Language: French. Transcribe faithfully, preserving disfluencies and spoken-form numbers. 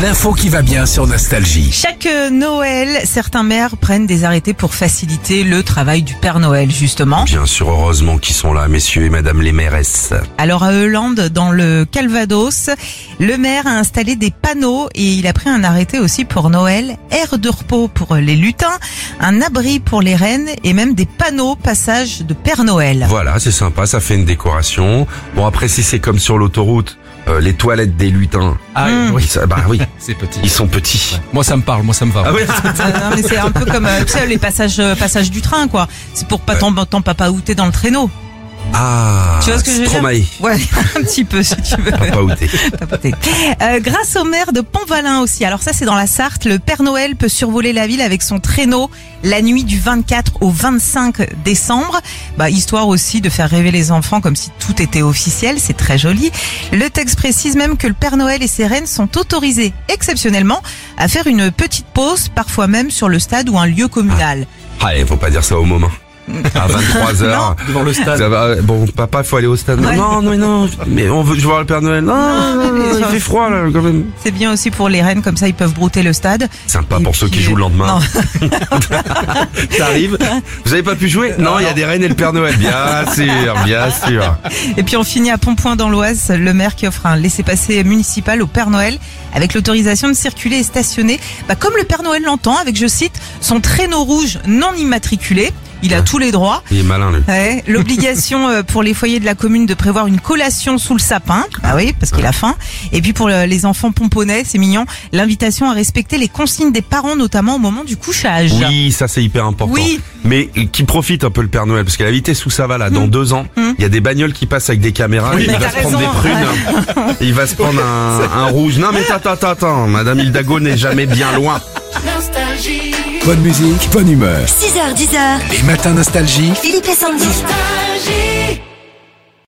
L'info qui va bien sur Nostalgie. Chaque Noël, certains maires prennent des arrêtés pour faciliter le travail du Père Noël, justement. Bien sûr, heureusement qu'ils sont là, messieurs et madame les mairesses. Alors à Euland, dans le Calvados, le maire a installé des panneaux et il a pris un arrêté aussi pour Noël, aire de repos pour les lutins, un abri pour les rennes et même des panneaux passage de Père Noël. Voilà, c'est sympa, ça fait une décoration. Bon, après, si c'est comme sur l'autoroute, euh, les toilettes des lutins. Ah Mmh. oui, Ça, bah oui, c'est petit. ils sont petits. Moi ça me parle, moi ça me va. Ah oui. Ah non, mais c'est un peu comme euh, tu sais, les passages, euh, passages du train, quoi. C'est pour pas t'en t'en papa outer dans le traîneau. Ah, Tu vois ce que je veux dire? Stromae, Ouais, un petit peu si tu veux. pas outé. Papoter. Euh, grâce au maire de Pont-Valin aussi. Alors ça, c'est dans la Sarthe. Le Père Noël peut survoler la ville avec son traîneau la nuit du vingt-quatre au vingt-cinq décembre. Bah, histoire aussi de faire rêver les enfants comme si tout était officiel. C'est très joli. Le texte précise même que le Père Noël et ses reines sont autorisés exceptionnellement à faire une petite pause, parfois même sur le stade ou un lieu communal. Ah, il faut pas dire ça au moment. À vingt-trois heures. Devant le stade. Ça va, bon, papa, faut aller au stade. Ouais. Non, non, non, mais on veut, je veux voir le Père Noël. Non, non, non, mais il ça- fait froid, là, quand même. C'est bien aussi pour les reines, comme ça ils peuvent brouter le stade. Sympa Et pour ceux qui puis, jouent le lendemain. Non. T'arrives, vous avez pas pu jouer? Non, il y a des reines et le Père Noël. Bien sûr, bien sûr. Et puis on finit à Pontpoint dans l'Oise, le maire qui offre un laissez-passer municipal au Père Noël avec l'autorisation de circuler et stationner, bah, comme le Père Noël l'entend, avec, je cite, son traîneau rouge non immatriculé. Il a tous les droits. Il est malin, lui. Ouais, l'obligation euh, pour les foyers de la commune de prévoir une collation sous le sapin. Ah oui, parce qu'il a faim. Et puis pour le- les enfants pomponnais, c'est mignon, l'invitation à respecter les consignes des parents, notamment au moment du couchage. Oui, ça c'est hyper important. Oui. Mais qui profite un peu le Père Noël, parce qu'à la vitesse où ça va là, dans deux ans, il y a des bagnoles qui passent avec des caméras, Oui, il mais va t'as se prendre des raison. prunes, il va se prendre un, un rouge. Non mais attends, attends, attends, Madame Hildago n'est jamais bien loin. Bonne musique, bonne humeur. six heures, dix heures. Les matins Nostalgie. Philippe et Sandy. Nostalgie.